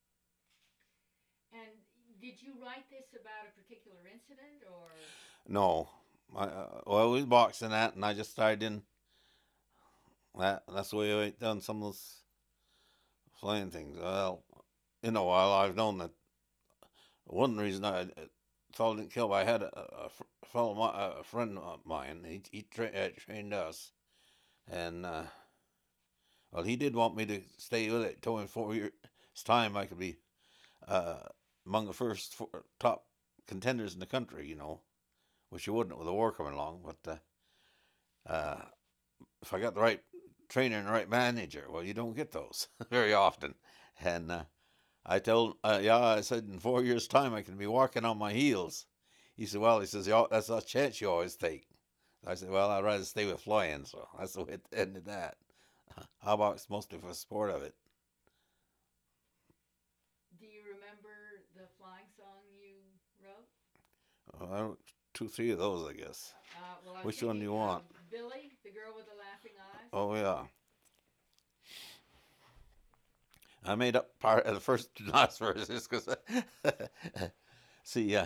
And did you write this about a particular incident, or? No. I, uh, well, we was boxing that, and I just started in that. That's the way I done some of those flying things. Well, you know, while I've known that one reason I fellow didn't kill, I had a, a fellow, a friend of mine. He he tra- uh, trained us, and uh, well, he did want me to stay with it. Told me in four years' time I could be uh, among the first four, top contenders in the country. You know, which you wouldn't with the war coming along. But uh, uh, if I got the right trainer and the right manager, well, you don't get those very often, and. Uh, I told, uh, yeah, I said, in four years' time, I can be walking on my heels. He said, well, he says, yeah, that's a chance you always take. I said, well, I'd rather stay with flying, so that's the way it ended that. I boxed mostly for the sport of it. Do you remember the flying song you wrote? Uh, two, three of those, I guess. Uh, well, I'm Which one do you want? Billy, the girl with the laughing eyes? Oh, yeah. I made up part of the first last verses because, see, uh,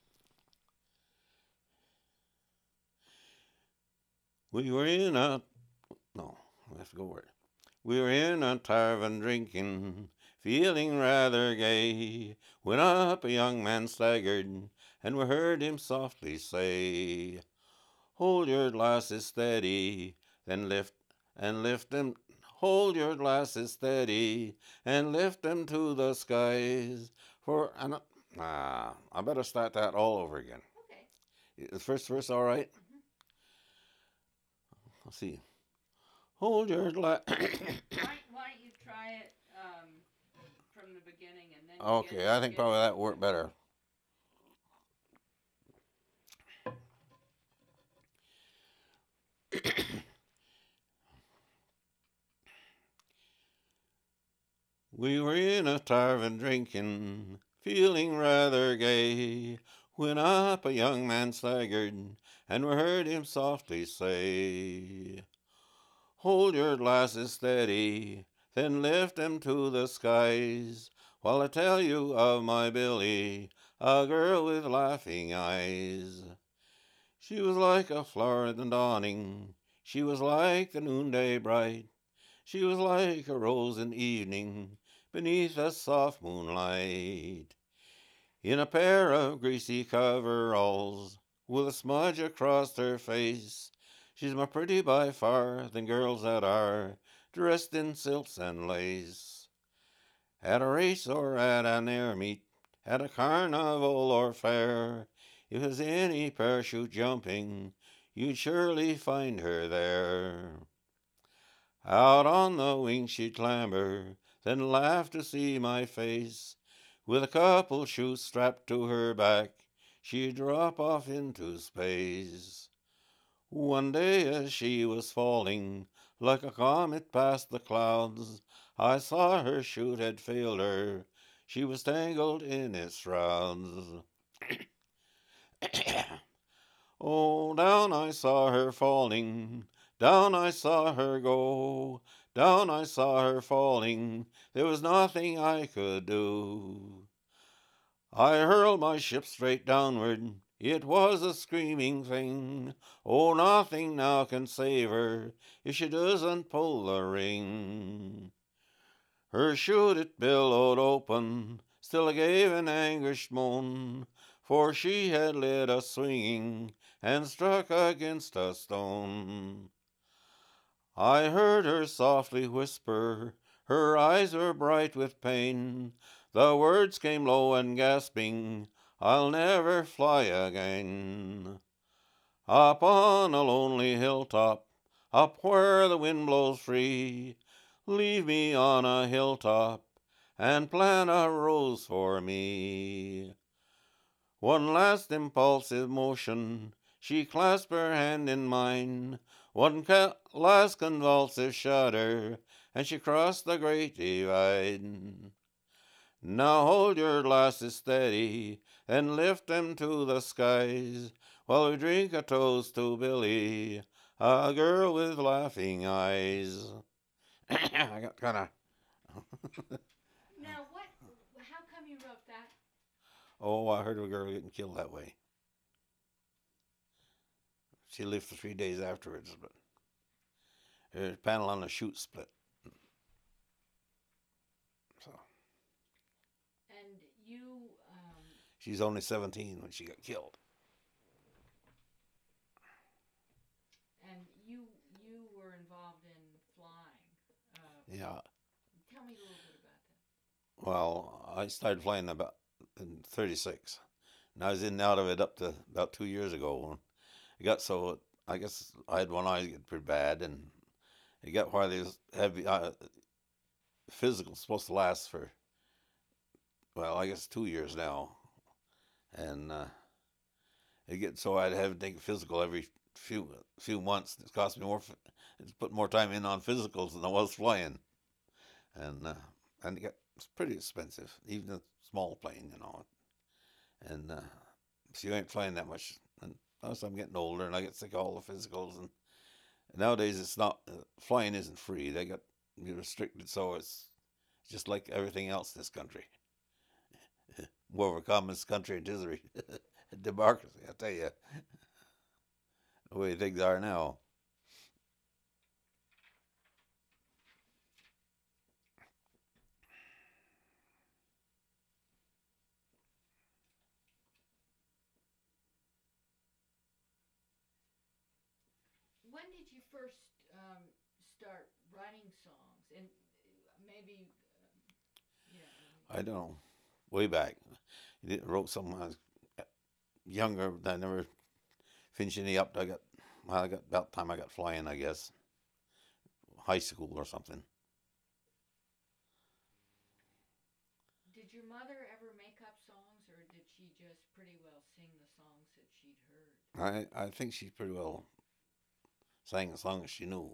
we were in a, no, I have to go over it. We were in a tavern drinking, feeling rather gay, when up a young man staggered, and we heard him softly say, hold your glasses steady, then lift, and lift them, hold your glasses steady and lift them to the skies. For and ah, I better start that all over again. Okay. The first verse, all right? Mm-hmm. Let's see. Hold your glass. why, why don't you try it um, from the beginning and then? Okay, get, I think get probably that worked better. We were in a tavern drinking, feeling rather gay, when up a young man staggered, and we heard him softly say, hold your glasses steady, then lift them to the skies, while I tell you of my Billy, a girl with laughing eyes. She was like a flower in the dawning, she was like the noonday bright, she was like a rose in evening, beneath the soft moonlight. In a pair of greasy coveralls, with a smudge across her face, she's more pretty by far than girls that are dressed in silks and lace. At a race or at an air meet, at a carnival or fair, if there's any parachute jumping, you'd surely find her there. Out on the wing she'd clamber, then laugh to see my face, with a couple shoes strapped to her back, she'd drop off into space. One day as she was falling like a comet past the clouds, I saw her chute had failed her. She was tangled in its shrouds. Oh, down I saw her falling, down I saw her go, down I saw her falling, there was nothing I could do. I hurled my ship straight downward, it was a screaming thing. Oh, nothing now can save her if she doesn't pull the ring. Her chute it billowed open, still gave an anguished moan, for she had lit a swinging and struck against a stone. I heard her softly whisper, her eyes were bright with pain. The words came low and gasping, I'll never fly again. Up on a lonely hilltop, up where the wind blows free, leave me on a hilltop and plant a rose for me. One last impulsive motion, she clasped her hand in mine. One ca- last convulsive shudder, and she crossed the great divide. Now hold your glasses steady, and lift them to the skies, while we drink a toast to Billy, a girl with laughing eyes. I got kind of... Now, what? How come you wrote that? Oh, I heard of a girl getting killed that way. She lived for three days afterwards, but her panel on the chute split. So And you, um, she's only seventeen when she got killed. and you, you were involved in flying. Uh, Yeah. Tell me a little bit about that. Well, I started flying about in thirty-six, and I was in and out of it up to about two years ago. It got so, I guess I had one eye get pretty bad, and it got why these heavy uh, physical supposed to last for, well, I guess two years now, and uh, it get so I'd have to take a physical every few few months. It cost me more. It's put more time in on physicals than I was flying, and uh, and it got it's pretty expensive, even a small plane, you know. And uh, so you ain't flying that much. And plus, I'm getting older, and I get sick of all the physicals. And nowadays, it's not uh, flying isn't free. They got you restricted, so it's just like everything else in this country. More of a communist country it is a democracy, I tell you. The way things are now. When did you first um, start writing songs? And maybe, uh, you know, I don't know. Way back. I did- wrote some when I was younger, but I never finished any up. I got, well, I got about the time I got flying, I guess. High school or something. did your mother ever make up songs, or did she just pretty well sing the songs that she'd heard? I, I think she pretty well sang as long as she knew.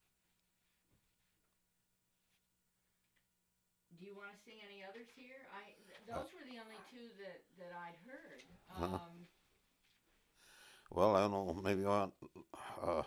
Do you want to sing any others here? I th- those were the only two that, that I'd heard. Uh-huh. Um, Well, I don't know. Maybe I want. Uh,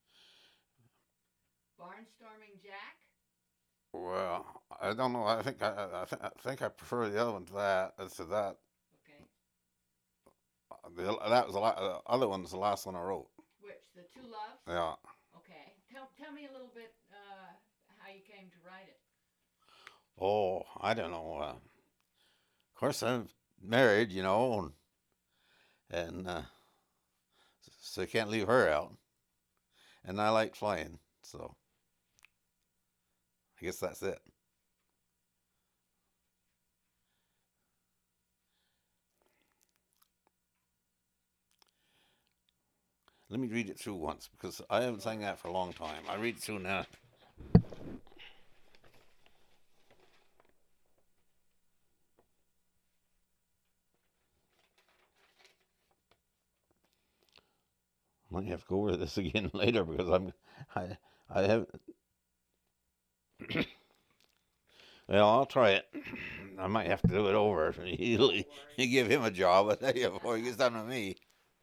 Barnstorming Jack. well, I don't know. I think I, I, I, th- I think I prefer the other one to that. uh, To that. Okay. Uh, The, that was the la- uh, other one's the last one I wrote. Which the Two Loves. Yeah. Okay. Tell tell me a little bit uh, how you came to write it. Oh, I don't know. Uh, of course, I'm married, you know, and, and uh, so I can't leave her out. And I like flying, so I guess that's it. Let me read it through once because I haven't sang that for a long time. I read it through now. Might have to go over this again later because I'm I I have. Well, I'll try it. I might have to do it over. You give him a job, I tell you, before he gets done with me.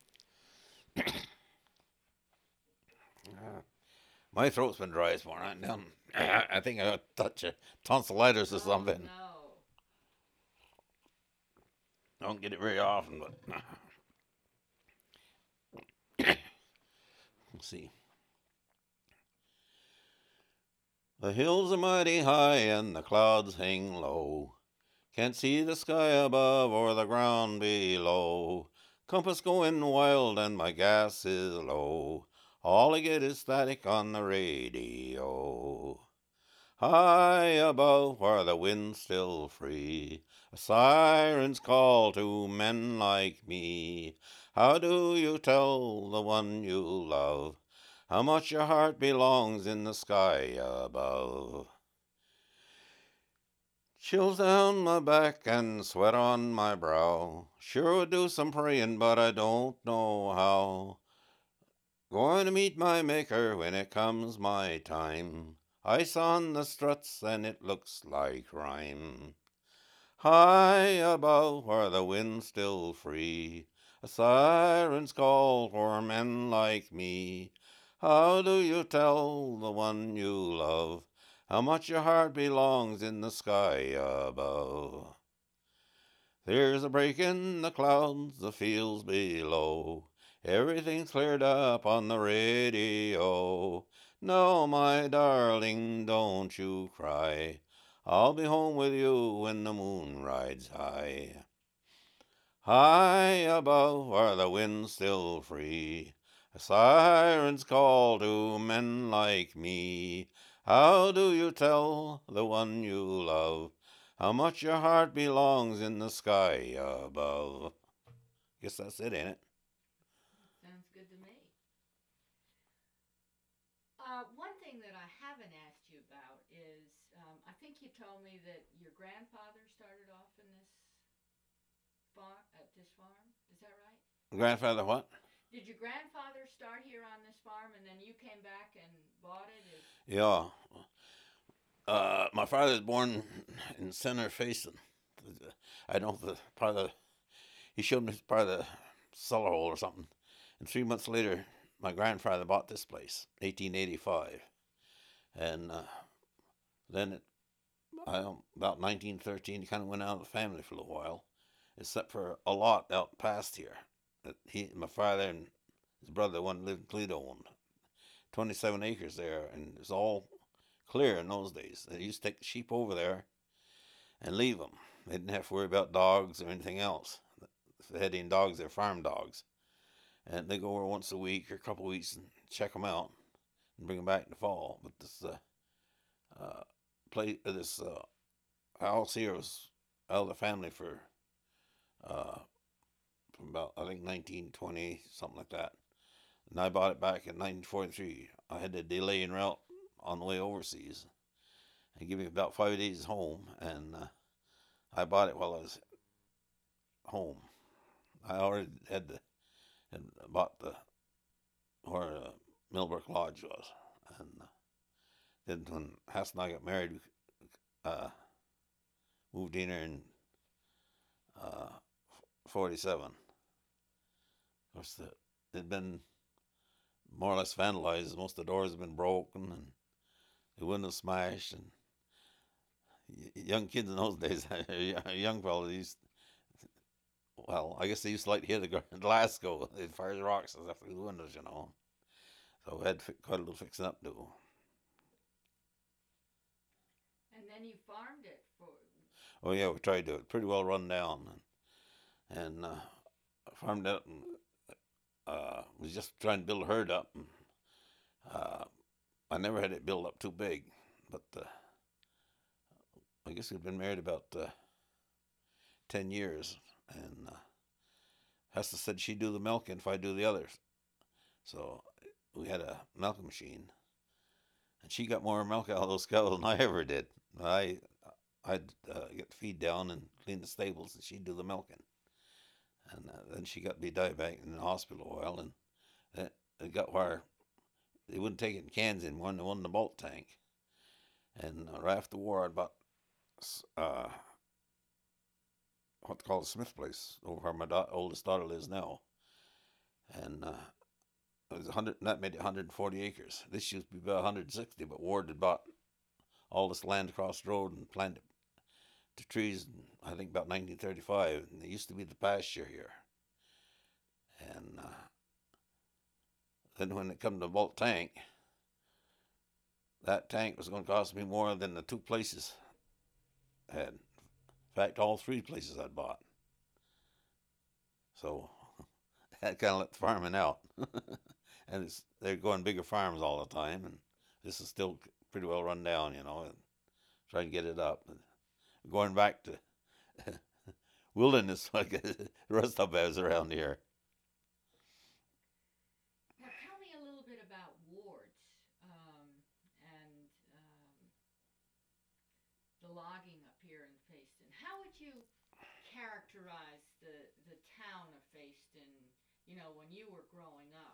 Uh, my throat's been dry this morning. Down. I think I got a touch of tonsillitis or something. Oh, I don't get it very often, but let's see. The hills are mighty high and the clouds hang low. Can't see the sky above or the ground below. Compass going wild and my gas is low. All I get is static on the radio. High above where the wind's still free, a siren's call to men like me. How do you tell the one you love how much your heart belongs in the sky above? Chills down my back and sweat on my brow. Sure would do some praying, but I don't know how. Going to meet my maker when it comes my time. Ice on the struts and it looks like rhyme. High above where the wind's still free, a siren's call for men like me. How do you tell the one you love how much your heart belongs in the sky above? There's a break in the clouds, the fields below. Everything's cleared up on the radio. No, my darling, don't you cry. I'll be home with you when the moon rides high. High above where the wind's still free, a siren's call to men like me. How do you tell the one you love how much your heart belongs in the sky above? Guess that's it, ain't it? sounds good to me. Uh, one thing that I haven't asked you about is, um, I think you told me that your grandfather started off in this farm, at this farm. Is that right? Grandfather what? Did your grandfather start here on this farm and then you came back and bought it? Is... Yeah. Uh, my father was born in center facing. I don't know the part of the, he showed me part of the cellar hole or something. And three months later, my grandfather bought this place, eighteen eighty-five. And uh, then it, I, about nineteen thirteen, he kind of went out of the family for a little while, except for a lot out past here that he, my father and his brother, the one lived in Toledo, owned. twenty-seven acres there, and it's all clear in those days. They used to take the sheep over there and leave them. They didn't have to worry about dogs or anything else. If they had any dogs, they're farm dogs. And they go over once a week or a couple of weeks and check them out and bring them back in the fall. But this uh, uh, play, uh, this uh, house here was out of the family for uh, from about, I think, nineteen twenty, something like that. And I bought it back in nineteen forty-three. I had to delay en route on the way overseas and give me about five days home. And uh, I bought it while I was home. I already had the had bought the where uh, Millbrook Lodge was, and uh, then when Hass and I got married, we uh, moved in there in uh, forty-seven. Of course, the, it had been more or less vandalized. Most of the doors had been broken and the windows smashed. And young kids in those days, young fellas used, well, I guess they used to like to hear the glass go as far as rocks and stuff through the windows, you know. So we had quite a little fixing up to do. And then you farmed it for... Oh yeah, we tried to. It pretty well run down. And, and uh, farmed it and uh, was just trying to build a herd up. And, uh, I never had it built up too big, but uh, I guess we'd been married about uh, ten years, and uh, Hester said she'd do the milking if I do the others. So we had a milking machine, and she got more milk out of those cows than I ever did. I, I'd uh, get the feed down and clean the stables, and she'd do the milking. And uh, then she got to be diabetic in the hospital a while, and it got where they wouldn't take it in cans anymore, and they wanted the bulk tank. And uh, right after the war, I'd bought uh, what they call the Smith place over where my da- oldest daughter lives now, and uh, it was a hundred. That made it one hundred forty acres. This used to be about one hundred sixty, but Ward had bought all this land across the road and planted it to trees. In, I think about nineteen thirty-five, and it used to be the pasture here. And uh, then when it come to the bulk tank, that tank was going to cost me more than the two places had. In fact, all three places I'd bought. So that kind of let the farming out. And it's, they're going bigger farms all the time, and this is still pretty well run down, you know, and trying to get it up. And going back to wilderness like the rest of us around here. Now, tell me a little bit about wards um, and um, the logging up here in Fayston. How would you characterize the, the town of Fayston, you know, when you were growing up?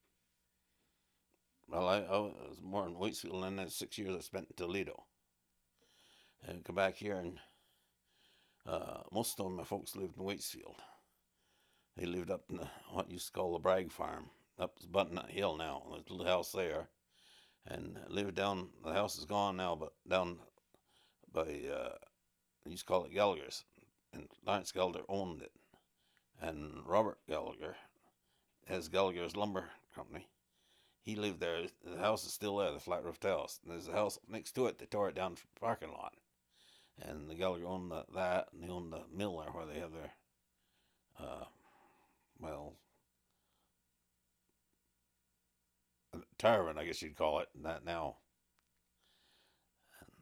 Well, I, I was more in Waitsfield, and then the six years I spent in Toledo. And come back here, and uh, most of my folks lived in Waitsfield. They lived up in the, what used to call the Bragg Farm, up Butternut Hill now. There's a little house there. And lived down, the house is gone now, but down by, uh, they used to call it Gallagher's. And Lawrence Gallagher owned it. And Robert Gallagher has Gallagher's Lumber Company. He lived there. The house is still there, the flat roofed house. And there's a house next to it. They tore it down for the parking lot. And the Gallagher owned the, that, and they owned the mill there where they have their, uh, well, tavern, I guess you'd call it, that now. And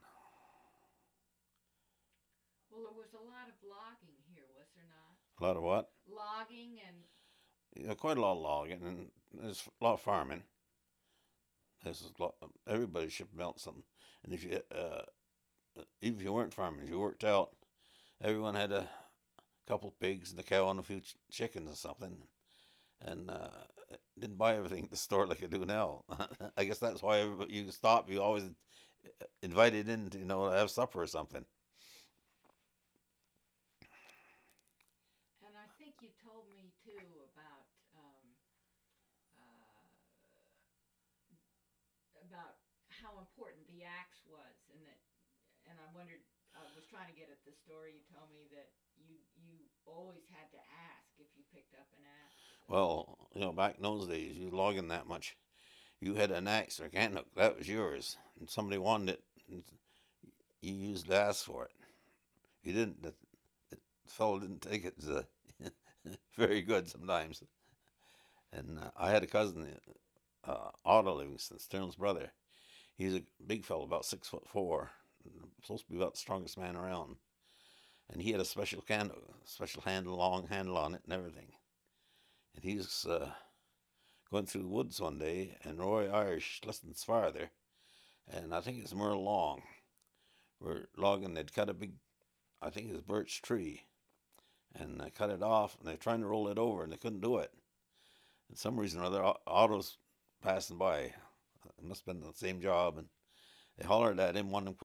Well, there was a lot of logging here, was there not? a lot of what? Logging and Yeah, quite a lot of logging, and there's a lot of farming. There's a lot. Everybody should melt something, and if you, uh, even if you weren't farming, if you worked out, everyone had a couple pigs and a cow and a few ch- chickens or something, and uh, didn't buy everything at the store like I do now. I guess that's why everybody, you stop. You always invited in, to, you know, to have supper or something. and I think you told me too about um, uh, about how important the axe was, and that, and I wondered. I was trying to get at the story. You told me that you you always had to ask if you picked up an axe. Well, you know, back in those days, you logging that much, you had an axe or a can hook, that was yours, and somebody wanted it, and you used to ask for it. If you didn't, the, the fellow didn't take it. As a very good sometimes. And uh, I had a cousin, uh, Otto Livingston, Stern's brother. He's a big fellow, about six foot four, supposed to be about the strongest man around. And he had a special can, special handle, long handle on it, and everything. And he was uh, going through the woods one day, and Roy Irish, lessons farther, and I think it's Merle Long, were logging. They'd cut a big, I think it was birch tree, and they cut it off, and they're trying to roll it over, and they couldn't do it. For some reason or other, autos passing by, it must have been the same job, and they hollered at him, wanting him